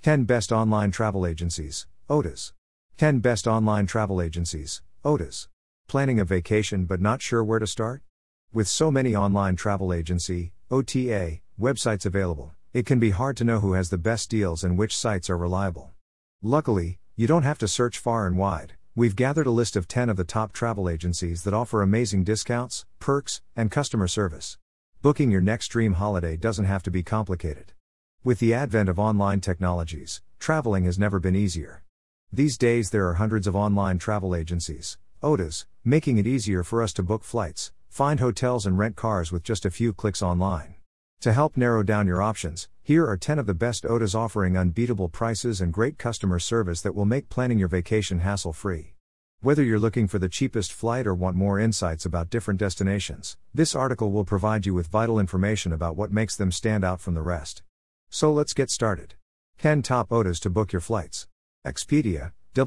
10 Best Online Travel Agencies, OTAs. 10 Best Online Travel Agencies, OTAs. Planning a vacation but not sure where to start? With so many online travel agency, OTA, websites available, it can be hard to know who has the best deals and which sites are reliable. Luckily, you don't have to search far and wide. We've gathered a list of 10 of the top travel agencies that offer amazing discounts, perks, and customer service. Booking your next dream holiday doesn't have to be complicated. With the advent of online technologies, traveling has never been easier. These days there are hundreds of online travel agencies, OTAs, making it easier for us to book flights, find hotels and rent cars with just a few clicks online. To help narrow down your options, here are 10 of the best OTAs offering unbeatable prices and great customer service that will make planning your vacation hassle-free. Whether you're looking for the cheapest flight or want more insights about different destinations, this article will provide you with vital information about what makes them stand out from the rest. So let's get started. 10 Top OTAs to Book Your Flights. Expedia,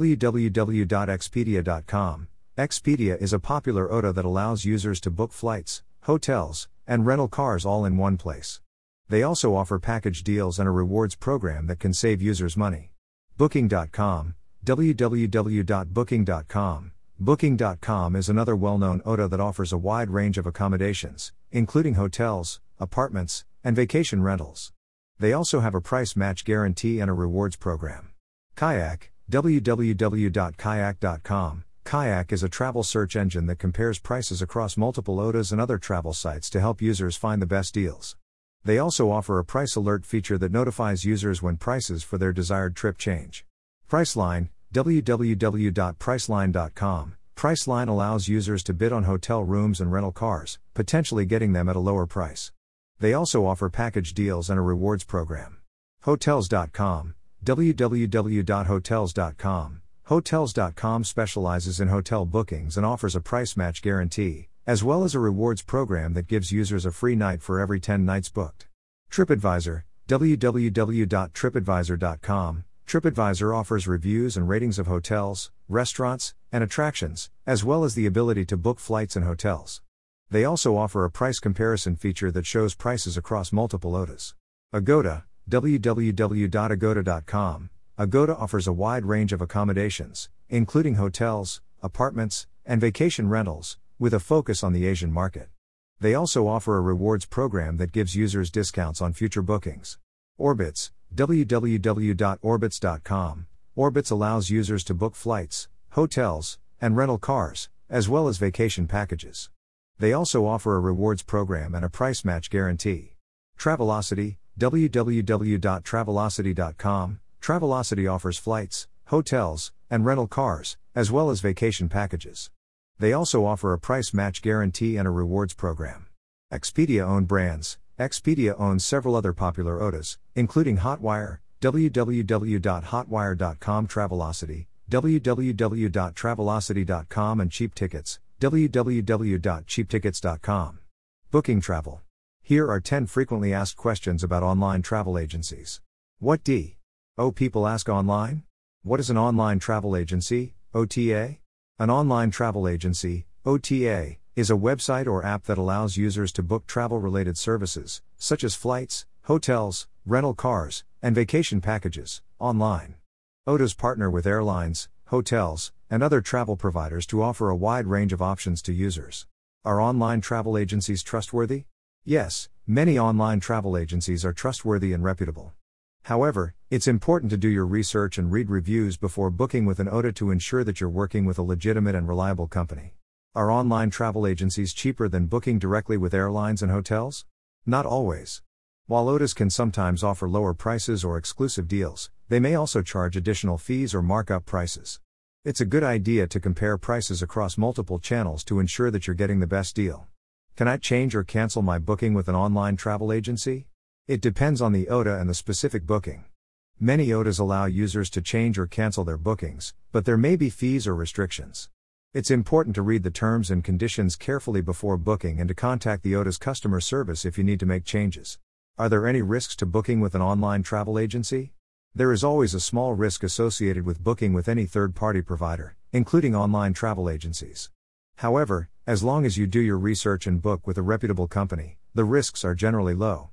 www.expedia.com. Expedia is a popular OTA that allows users to book flights, hotels, and rental cars all in one place. They also offer package deals and a rewards program that can save users money. Booking.com, www.booking.com. Booking.com is another well-known OTA that offers a wide range of accommodations, including hotels, apartments, and vacation rentals. They also have a price match guarantee and a rewards program. Kayak, www.kayak.com. Kayak is a travel search engine that compares prices across multiple OTAs and other travel sites to help users find the best deals. They also offer a price alert feature that notifies users when prices for their desired trip change. Priceline, www.priceline.com. Priceline allows users to bid on hotel rooms and rental cars, potentially getting them at a lower price. They also offer package deals and a rewards program. Hotels.com, www.hotels.com. Hotels.com specializes in hotel bookings and offers a price match guarantee, as well as a rewards program that gives users a free night for every 10 nights booked. TripAdvisor, www.tripadvisor.com. TripAdvisor offers reviews and ratings of hotels, restaurants, and attractions, as well as the ability to book flights and hotels. They also offer a price comparison feature that shows prices across multiple OTAs. Agoda, www.agoda.com. Agoda offers a wide range of accommodations, including hotels, apartments, and vacation rentals, with a focus on the Asian market. They also offer a rewards program that gives users discounts on future bookings. Orbitz, www.orbitz.com. Orbitz allows users to book flights, hotels, and rental cars, as well as vacation packages. They also offer a rewards program and a price match guarantee. Travelocity, www.travelocity.com. Travelocity offers flights, hotels, and rental cars, as well as vacation packages. They also offer a price match guarantee and a rewards program. Expedia-owned brands. Expedia owns several other popular OTAs, including Hotwire, www.hotwire.com. Travelocity, www.travelocity.com, and Cheap Tickets, www.cheaptickets.com. Booking Travel. Here are 10 frequently asked questions about online travel agencies. What do people ask online? What is an online travel agency, OTA? An online travel agency, OTA, is a website or app that allows users to book travel-related services, such as flights, hotels, rental cars, and vacation packages, online. OTAs partner with airlines, hotels, and other travel providers to offer a wide range of options to users. Are online travel agencies trustworthy? Yes, many online travel agencies are trustworthy and reputable. However, it's important to do your research and read reviews before booking with an OTA to ensure that you're working with a legitimate and reliable company. Are online travel agencies cheaper than booking directly with airlines and hotels? Not always. While OTAs can sometimes offer lower prices or exclusive deals, they may also charge additional fees or markup prices. It's a good idea to compare prices across multiple channels to ensure that you're getting the best deal. Can I change or cancel my booking with an online travel agency? It depends on the OTA and the specific booking. Many OTAs allow users to change or cancel their bookings, but there may be fees or restrictions. It's important to read the terms and conditions carefully before booking and to contact the OTA's customer service if you need to make changes. Are there any risks to booking with an online travel agency? There is always a small risk associated with booking with any third-party provider, including online travel agencies. However, as long as you do your research and book with a reputable company, the risks are generally low.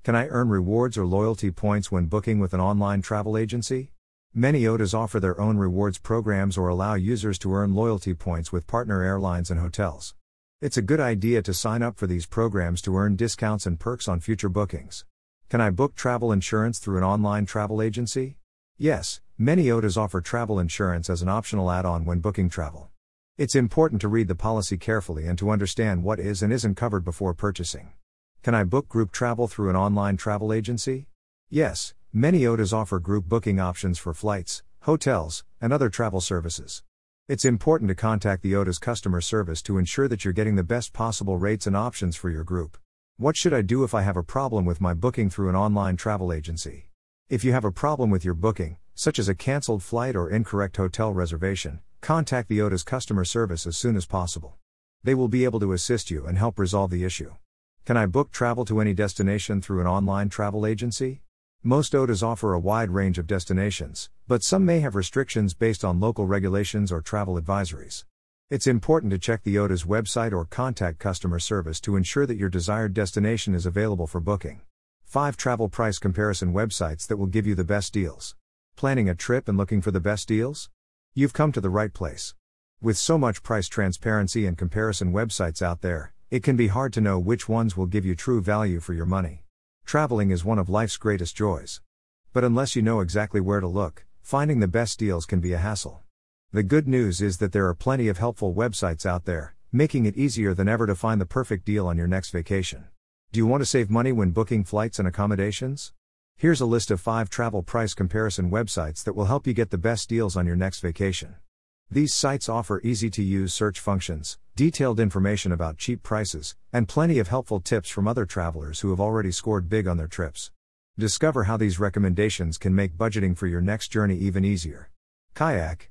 Can I earn rewards or loyalty points when booking with an online travel agency? Many OTAs offer their own rewards programs or allow users to earn loyalty points with partner airlines and hotels. It's a good idea to sign up for these programs to earn discounts and perks on future bookings. Can I book travel insurance through an online travel agency? Yes, many OTAs offer travel insurance as an optional add-on when booking travel. It's important to read the policy carefully and to understand what is and isn't covered before purchasing. Can I book group travel through an online travel agency? Yes, many OTAs offer group booking options for flights, hotels, and other travel services. It's important to contact the OTA's customer service to ensure that you're getting the best possible rates and options for your group. What should I do if I have a problem with my booking through an online travel agency? If you have a problem with your booking, such as a canceled flight or incorrect hotel reservation, contact the OTA's customer service as soon as possible. They will be able to assist you and help resolve the issue. Can I book travel to any destination through an online travel agency? Most OTAs offer a wide range of destinations, but some may have restrictions based on local regulations or travel advisories. It's important to check the OTA's website or contact customer service to ensure that your desired destination is available for booking. 5 travel price comparison websites that will give you the best deals. Planning a trip and looking for the best deals? You've come to the right place. With so much price transparency and comparison websites out there, it can be hard to know which ones will give you true value for your money. Traveling is one of life's greatest joys. But unless you know exactly where to look, finding the best deals can be a hassle. The good news is that there are plenty of helpful websites out there, making it easier than ever to find the perfect deal on your next vacation. Do you want to save money when booking flights and accommodations? Here's a list of 5 travel price comparison websites that will help you get the best deals on your next vacation. These sites offer easy-to-use search functions, detailed information about cheap prices, and plenty of helpful tips from other travelers who have already scored big on their trips. Discover how these recommendations can make budgeting for your next journey even easier. Kayak,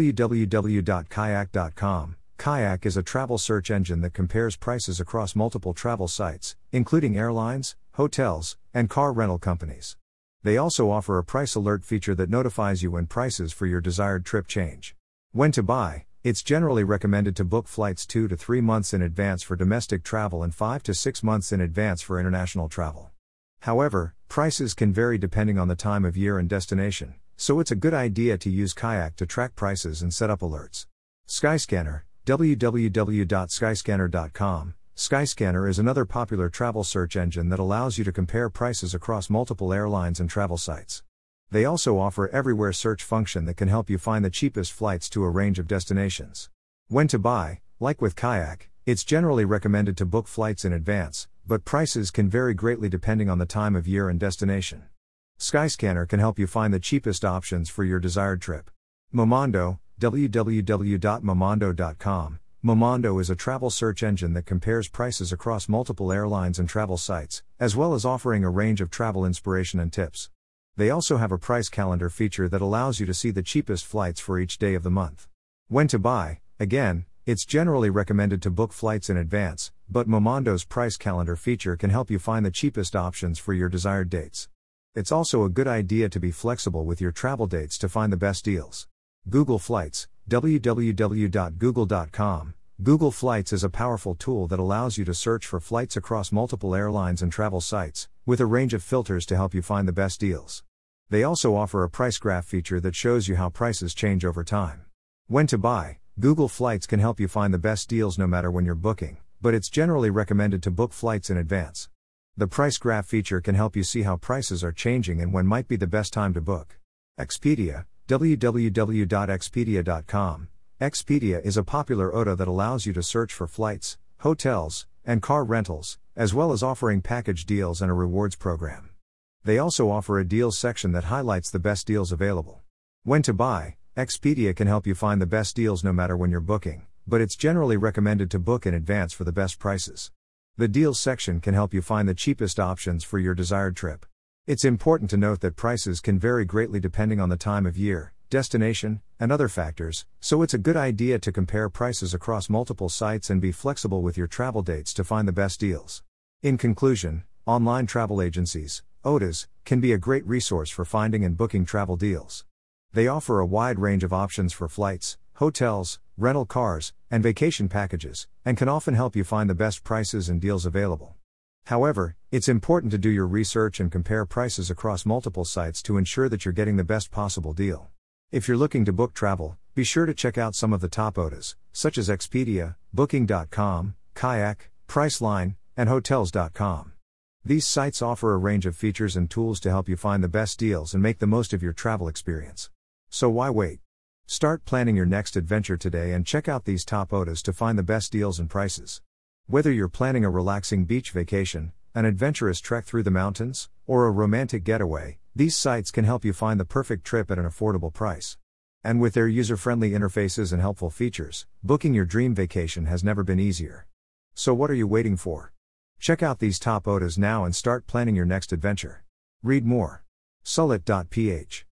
www.kayak.com. Kayak is a travel search engine that compares prices across multiple travel sites, including airlines, hotels, and car rental companies. They also offer a price alert feature that notifies you when prices for your desired trip change. When to buy, it's generally recommended to book flights 2 to 3 months in advance for domestic travel and 5 to 6 months in advance for international travel. However, prices can vary depending on the time of year and destination, so it's a good idea to use Kayak to track prices and set up alerts. Skyscanner, www.skyscanner.com. Skyscanner is another popular travel search engine that allows you to compare prices across multiple airlines and travel sites. They also offer everywhere search function that can help you find the cheapest flights to a range of destinations. When to buy, like with Kayak, it's generally recommended to book flights in advance, but prices can vary greatly depending on the time of year and destination. Skyscanner can help you find the cheapest options for your desired trip. Momondo, www.momondo.com. Momondo is a travel search engine that compares prices across multiple airlines and travel sites, as well as offering a range of travel inspiration and tips. They also have a price calendar feature that allows you to see the cheapest flights for each day of the month. When to buy, again, it's generally recommended to book flights in advance, but Momondo's price calendar feature can help you find the cheapest options for your desired dates. It's also a good idea to be flexible with your travel dates to find the best deals. Google Flights, www.google.com. Google Flights is a powerful tool that allows you to search for flights across multiple airlines and travel sites, with a range of filters to help you find the best deals. They also offer a price graph feature that shows you how prices change over time. When to buy, Google Flights can help you find the best deals no matter when you're booking, but it's generally recommended to book flights in advance. The price graph feature can help you see how prices are changing and when might be the best time to book. Expedia, www.expedia.com. Expedia is a popular OTA that allows you to search for flights, hotels, and car rentals, as well as offering package deals and a rewards program. They also offer a deals section that highlights the best deals available. When to buy, Expedia can help you find the best deals no matter when you're booking, but it's generally recommended to book in advance for the best prices. The deals section can help you find the cheapest options for your desired trip. It's important to note that prices can vary greatly depending on the time of year, destination, and other factors, so it's a good idea to compare prices across multiple sites and be flexible with your travel dates to find the best deals. In conclusion, online travel agencies, OTAs, can be a great resource for finding and booking travel deals. They offer a wide range of options for flights, hotels, rental cars, and vacation packages, and can often help you find the best prices and deals available. However, it's important to do your research and compare prices across multiple sites to ensure that you're getting the best possible deal. If you're looking to book travel, be sure to check out some of the top OTAs, such as Expedia, Booking.com, Kayak, Priceline, and Hotels.com. These sites offer a range of features and tools to help you find the best deals and make the most of your travel experience. So why wait? Start planning your next adventure today and check out these top OTAs to find the best deals and prices. Whether you're planning a relaxing beach vacation, an adventurous trek through the mountains, or a romantic getaway, these sites can help you find the perfect trip at an affordable price. And with their user-friendly interfaces and helpful features, booking your dream vacation has never been easier. So what are you waiting for? Check out these top OTAs now and start planning your next adventure. Read more. Sulit.ph